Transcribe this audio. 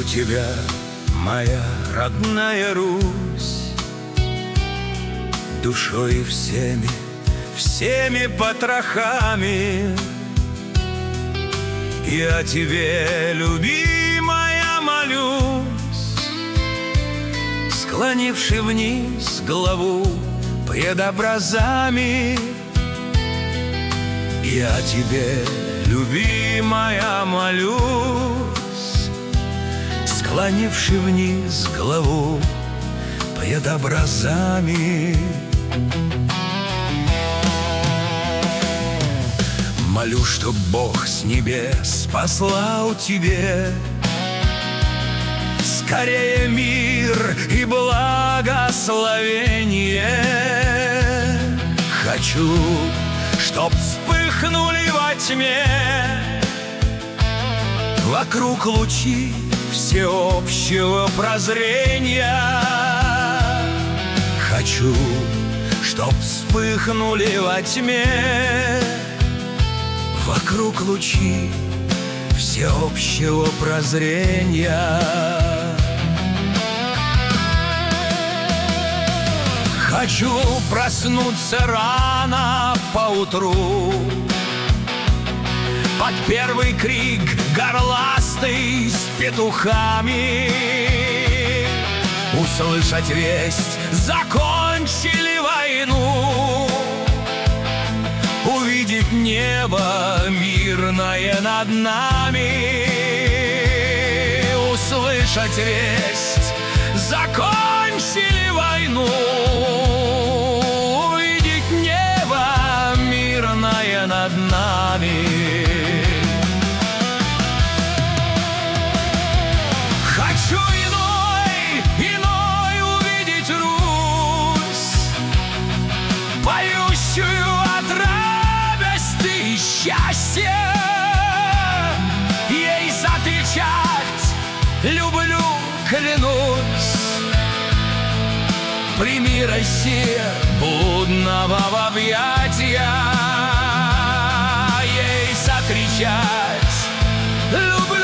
тебя, моя родная Русь, душой и всеми потрохами. Я тебе, любимая, молюсь, склонивши вниз голову пред образами. Я тебе, любимая, молюсь, склонивши вниз голову пред образами. Молю, чтоб Бог с небес послал тебе скорее мир и благословение. Хочу, чтоб вспыхнули во тьме вокруг лучи всеобщего прозрения. Хочу, чтоб вспыхнули во тьме вокруг лучи всеобщего прозрения. Хочу проснуться рано поутру под первый крик горластый с петухами, услышать весть: закончили войну, увидеть небо мирное над нами, услышать весть: закончили войну, увидеть небо мирное над нами. Хочу иной увидеть Русь, поющую от радости и счастья, ей закричать: люблю, клянусь, прими, Россия, блудного в объятия, ей закричать: люблю,